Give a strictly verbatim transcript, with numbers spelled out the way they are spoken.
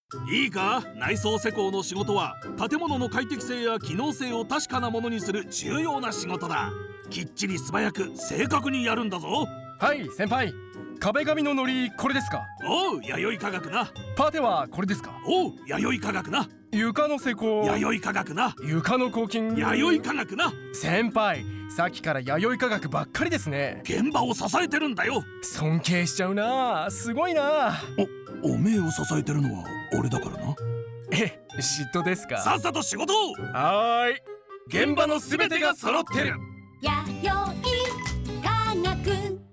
いいか、内装施工の仕事は建物の快適性や機能性を確かなものにする重要な仕事だ。きっちり素早く正確にやるんだぞ。 はい先輩、壁紙の糊これですか？ おう、弥生化学な。 パテはこれですか？ おう、弥生化学な。 床の施工弥生化学な。 床の抗菌弥生化学な。 先輩、さっきから弥生化学ばっかりですね。 現場を支えてるんだよ。 尊敬しちゃうな、すごいな。 お、おめえを支えてるのは俺だからな。 え、嫉妬ですか？ さっさと仕事を。 はーい、現場のすべてが揃ってる。 弥生化学